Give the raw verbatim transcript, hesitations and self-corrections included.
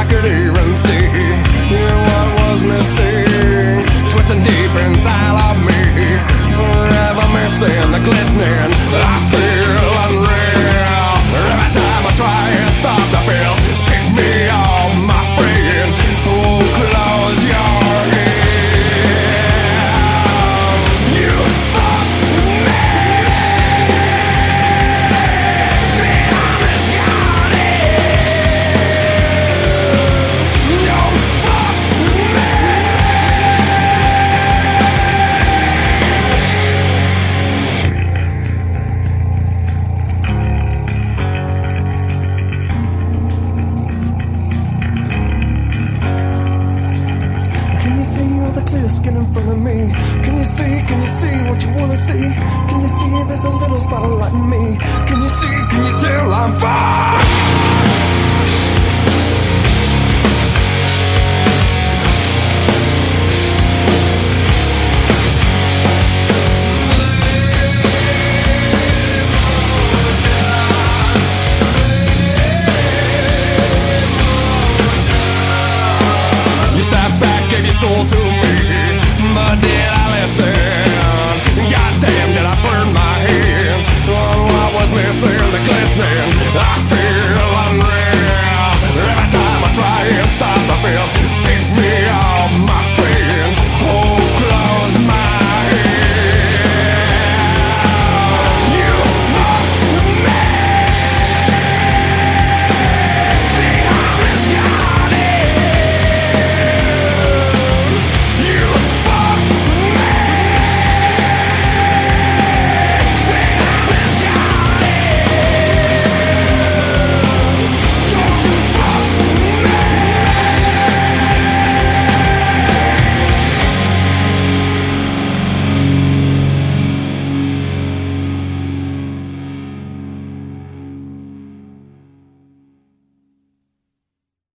I could even see what was missing, twisting deep inside of me, forever missing the glistening. I feel unreal every time I try and stop the feel. Pick me up, my friend. Oh, close your ears. You fuck me behind this garden. Don't fuck me. Can you see all the clear skin in front of me? Can you see, can you see what you wanna see? Can you see there's a little spot of light in me? Can you see, can you tell I'm fine? You sat back, gave your soul to